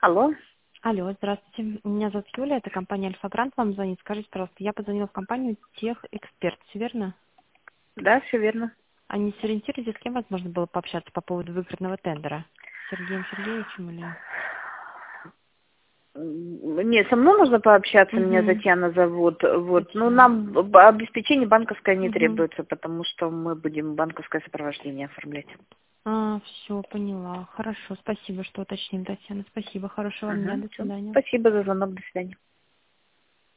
Алло. Алло, здравствуйте. Меня зовут Юля, это компания Альфа-Грант. Вам звонит. Скажите, пожалуйста, я позвонила в компанию Техэксперт, все верно? Да, все верно. А не сориентируйтесь, с кем возможно было пообщаться по поводу выигранного тендера? С Сергеем Сергеевичем или... Нет, со мной нужно пообщаться, меня Угу. Татьяна зовут. Вот. Ну, Татьяна. нам обеспечение банковское не Угу. требуется, потому что мы будем банковское сопровождение оформлять. Все, поняла. Хорошо, спасибо, что уточнили, Татьяна. Спасибо, хорошего вам дня, до Все. свидания. Спасибо за звонок, до свидания.